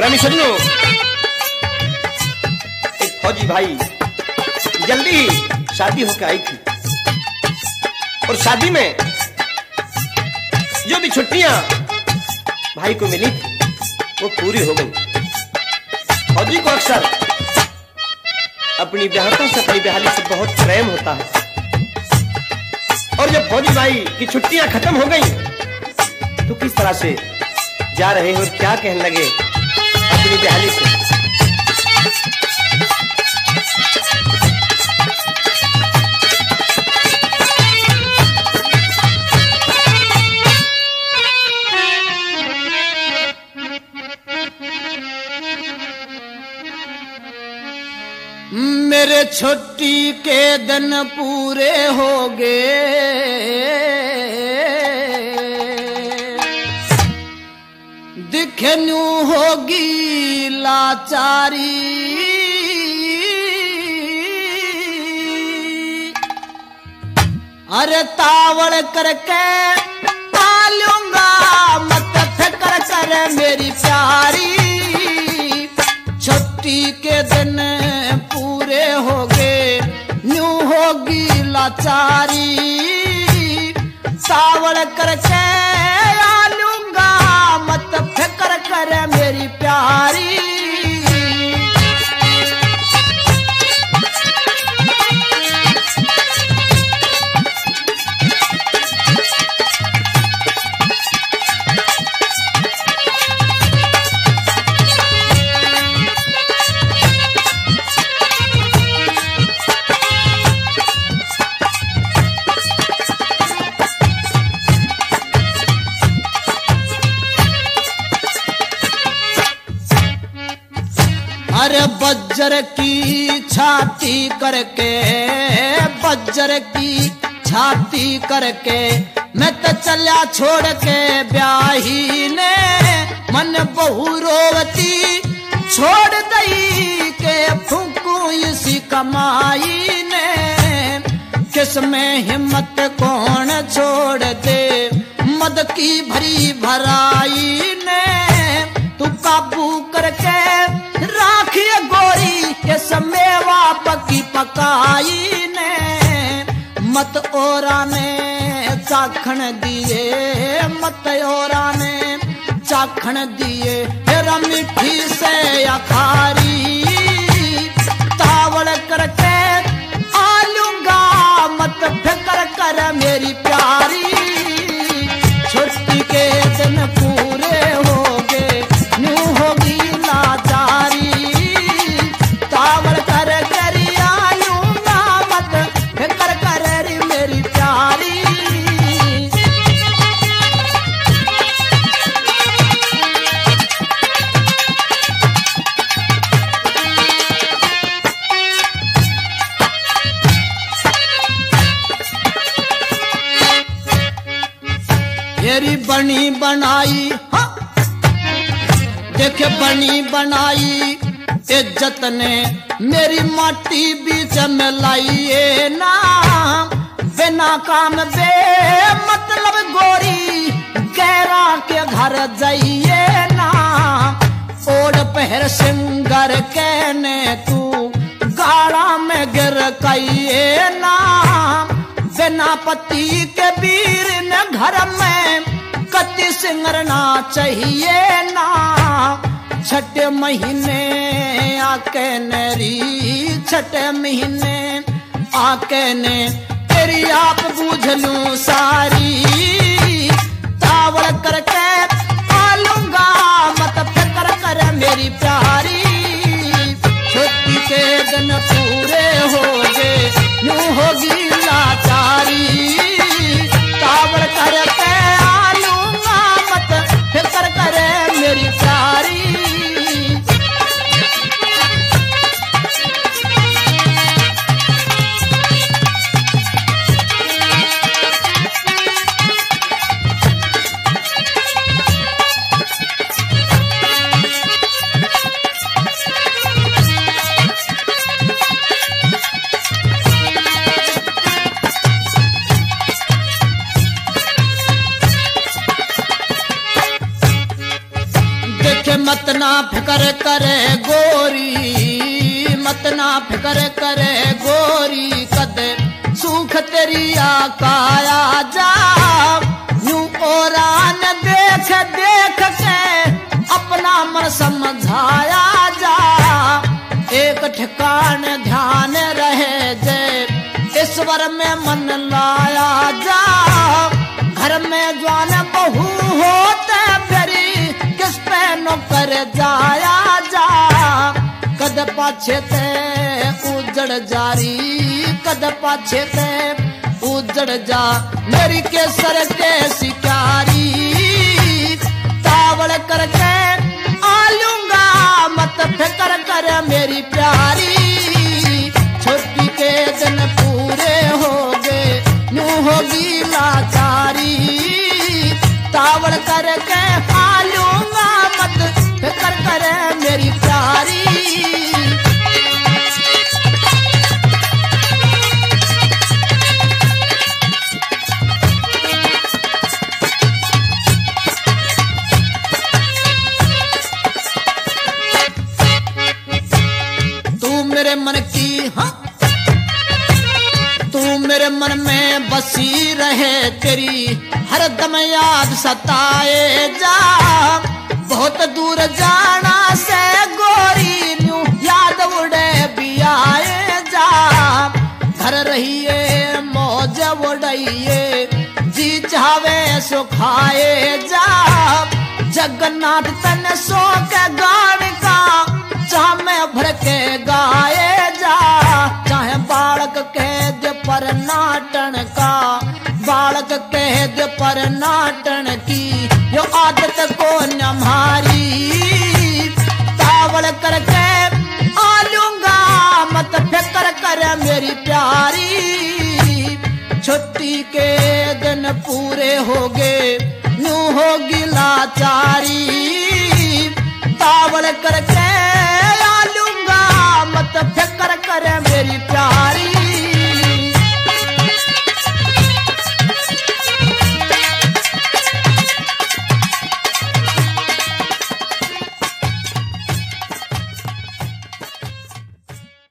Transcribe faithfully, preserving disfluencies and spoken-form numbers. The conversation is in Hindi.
रानी सजनो, एक फौजी भाई जल्दी ही शादी होकर आई थी और शादी में जो भी छुट्टियां भाई को मिली थी वो पूरी हो गई। फौजी को अक्सर अपनी ब्याहता से अपनी ब्याहली से बहुत प्रेम होता है और जब फौजी भाई की छुट्टियां खत्म हो गई तो किस तरह से जा रहे हैं और क्या कहने लगे अपनी ब्याहली से। मेरे छुट्टी के दिन पूरे हो गए, दिखनू होगी लाचारी, अरे तावड़ करके पालूंगा मत फिक्र कर मेरी प्यारी। छुट्टी के दिन पूरे हो गए, न्यू होगी लाचारी, तावड़ करके आ लूंगा मत फिक्र कर मेरी प्यारी। अरे बज्जर की छाती करके, बज्जर की छाती करके मैं तो चला छोड़ के ब्याही ने, मन बहु रोवती छोड़ दई के फूकू इसी कमाई ने। किसमें हिम्मत कौन छोड़ दे मद की भरी भराई ने, तू काबू करके राखिए गोरी के समेवा पकी पकाई ने। मत ओरा ने चाखण दिए, मत ओरा ने चाखण दिए, तेरा मिठी से अखारी, तावड़ करके आ लूंगा मत फिक्र कर मेरी प्यारी। छुट्टी के दिन पूरे हो गए, न्यू होगी लाचारी, तावड़ कर कर आ लूंगा मत फिक्र कर मेरी प्यारी। मेरी बनी बनाई, हाँ देखे बनी बनाई इज्जत ने मेरी माटी बीच में लाइए ना। बिना काम बे मतलब गोरी गैरा के घर जाइए ना। ओढ़ पहर सिंगर कहने तू गाड़ा में गिर कइए ना। बिना पति के वीर ने घर में कति सिंगरना चाहिए ना। छठे महीने आके नरी, छठे महीने आके ने तेरी आप बूझ लूं सारी, तावड़ करके आ लूंगा मत फिक्र कर मेरी प्यारी। छुट्टी के दिन पूरे हो गए, यूं होगी लाचारी, तावड़ करके आ लूंगा मत फिक्र कर मेरी प्यारी। मत ना फिकर करे गोरी, मत ना फिकर करे गोरी, कद सुख तेरी आकाया जा। यूं ओरान देख देख के अपना मन समझाया जा। एक ठिकान ध्यान रहे जे ईश्वर में मन लाया जा। घर में जवान बहू होते फिरी किस पे नौकर जाया जा। कद पाछे ते उजड़ जारी, कद पाछे ते उजड़ जा मेरी केसर के शिकारी। तावड़ करके आलूंगा मत फिकर कर मेरी प्यारी। छोटी के दिन पूरे हो गए यूं होगी लाचारी। तावड़ करके आलूंगा मत फिकर कर मेरी प्यारी। मेरे मन की हाँ तू मेरे मन में बसी रहे, तेरी हर दम याद सताए जा। बहुत दूर जाना से गोरी न्यू याद उड़े भी आए जा। घर रहिए मौज उड़ाइए जी चावे सुखाए जा। जगन्नाथ तन सो के गान का चाह में भर के गाए जा। चाहे बालक कह दे पर नाटन का, बालक कह दे पर नाटन की यो आदत को न मारी। तावड़ करके आलूंगा मत फिकर कर मेरी प्यारी। छुट्टी के दिन पूरे हो गए यूं होगी लाचारी। तावड़ करके